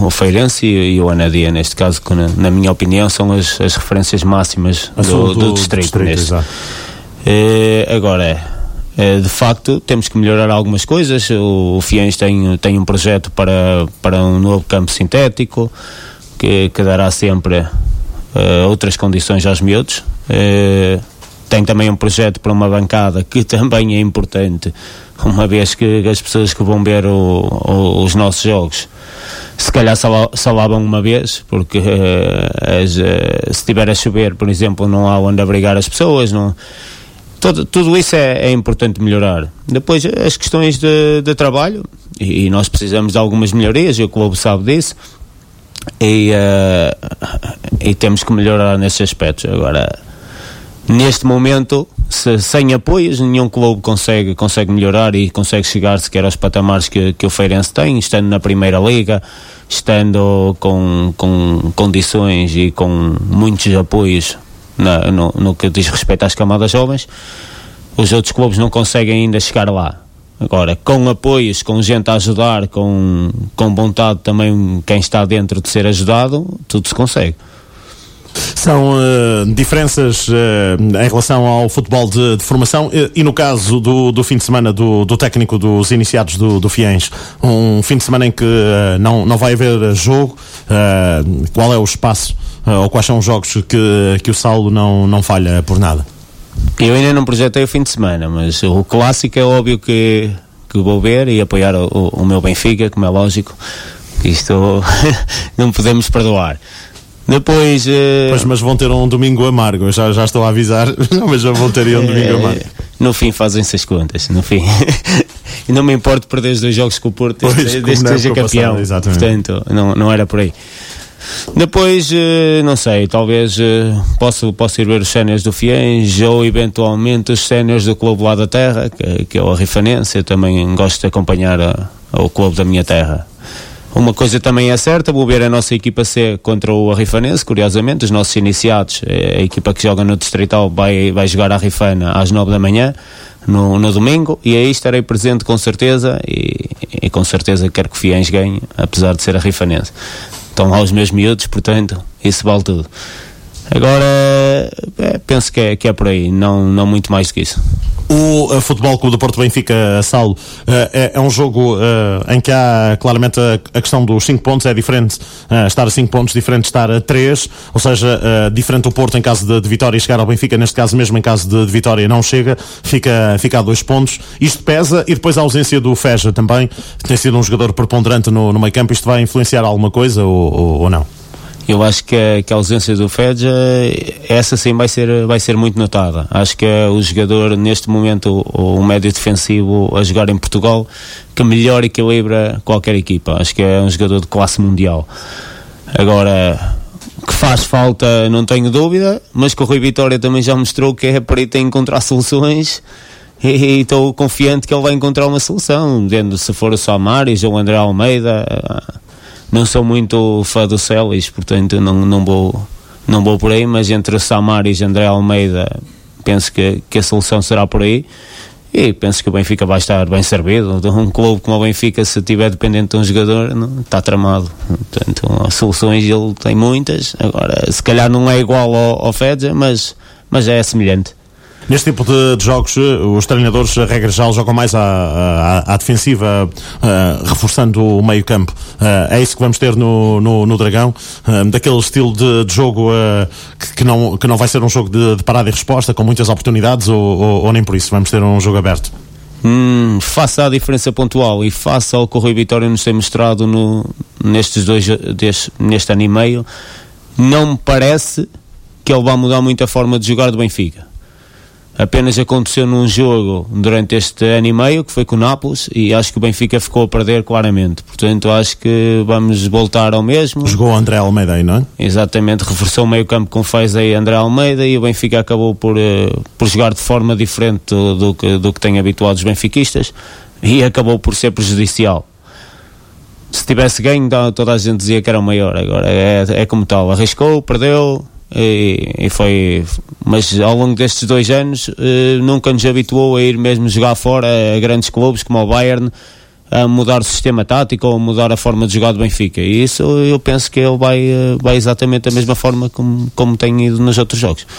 o Feirense e o Anadia, neste caso, que na minha opinião são as referências máximas do distrito agora de facto temos que melhorar algumas coisas. O Fiens tem um projeto para um novo campo sintético que dará sempre outras condições aos miúdos. Tem também um projeto para uma bancada que também é importante, uma vez que as pessoas que vão ver os nossos jogos se calhar só lá vão uma vez, porque se estiver a chover, por exemplo, não há onde abrigar as pessoas. Tudo isso é importante melhorar. Depois as questões de trabalho, e nós precisamos de algumas melhorias, e o clube sabe disso, e temos que melhorar nesses aspectos. Agora, neste momento, sem apoios, nenhum clube consegue melhorar e consegue chegar sequer aos patamares que o Feirense tem, estando na Primeira Liga, estando com condições e com muitos apoios no que diz respeito às camadas jovens. Os outros clubes não conseguem ainda chegar lá. Agora, com apoios, com gente a ajudar, com vontade também quem está dentro de ser ajudado, tudo se consegue. São diferenças em relação ao futebol de formação e no caso do fim de semana do técnico dos iniciados do Fiens, um fim de semana em que não vai haver jogo, qual é o espaço ou quais são os jogos que o Saulo não falha por nada? Eu ainda não projetei o fim de semana, mas o clássico é óbvio que vou ver e apoiar o meu Benfica, como é lógico, isto não podemos perdoar. Depois... Pois, mas vão ter um domingo amargo, eu já estou a avisar, mas já vão ter um domingo amargo. No fim fazem-se as contas, no fim. E não me importo perder os 2 jogos com o Porto, desde que seja campeão, portanto, não era por aí. Depois, não sei, talvez posso ir ver os séniores do Fiens ou eventualmente os séniores do clube lá da terra, que é o Arrifanense. Eu também gosto de acompanhar o clube da minha terra. Uma coisa também é certa, vou ver a nossa equipa C contra o Arrifanense, curiosamente, os nossos iniciados, a equipa que joga no Distrital vai jogar a Arrifana às 9 da manhã, no domingo, e aí estarei presente com certeza, e com certeza quero que o Fiens ganhe, apesar de ser Arrifanense. Estão lá os meus miúdos, portanto, isso vale tudo. Agora, penso que é por aí, não muito mais do que isso. O Futebol Clube do Porto Benfica, Saulo, é um jogo em que há claramente a questão dos 5 pontos, é diferente estar a 5 pontos, diferente estar a 3, ou seja, diferente o Porto em caso de vitória e chegar ao Benfica, neste caso mesmo em caso de vitória não chega, fica a 2 pontos. Isto pesa, e depois a ausência do Feja também, tem sido um jogador preponderante no meio campo, isto vai influenciar alguma coisa ou não? Eu acho que a ausência do Feja, essa sim vai ser muito notada. Acho que é o jogador, neste momento, o médio defensivo a jogar em Portugal, que melhor equilibra qualquer equipa. Acho que é um jogador de classe mundial. Agora, que faz falta, não tenho dúvida, mas que o Rui Vitória também já mostrou que é para ir encontrar soluções, e estou confiante que ele vai encontrar uma solução, se for o Samaris ou o André Almeida. Não sou muito fã do Celis, portanto não vou por aí, mas entre o Samaris e André Almeida penso que a solução será por aí, e penso que o Benfica vai estar bem servido. Um clube como o Benfica, se estiver dependente de um jogador, está tramado. Portanto, as soluções ele tem muitas. Agora, se calhar não é igual ao Fedja, mas é semelhante. Neste tipo de jogos, os treinadores, a regra geral, jogam mais à defensiva, reforçando o meio campo. É isso que vamos ter no Dragão, daquele estilo de jogo que não vai ser um jogo de parada e resposta, com muitas oportunidades, ou nem por isso, vamos ter um jogo aberto? Face à diferença pontual e face ao que o Rui Vitória nos tem mostrado neste ano e meio, não me parece que ele vá mudar muito a forma de jogar do Benfica. Apenas aconteceu num jogo durante este ano e meio, que foi com o Nápoles, e acho que o Benfica ficou a perder claramente. Portanto, acho que vamos voltar ao mesmo. Jogou André Almeida aí, não é? Exatamente, reforçou o meio campo com Feza e André Almeida, e o Benfica acabou por jogar de forma diferente do que tem habituado os benfiquistas, e acabou por ser prejudicial. Se tivesse ganho, toda a gente dizia que era o maior. Agora é como tal, arriscou, perdeu, e foi, mas ao longo destes 2 anos nunca nos habituou a ir mesmo jogar fora a grandes clubes como o Bayern, a mudar o sistema tático ou a mudar a forma de jogar do Benfica, e isso eu penso que ele vai exatamente da mesma forma como tem ido nos outros jogos.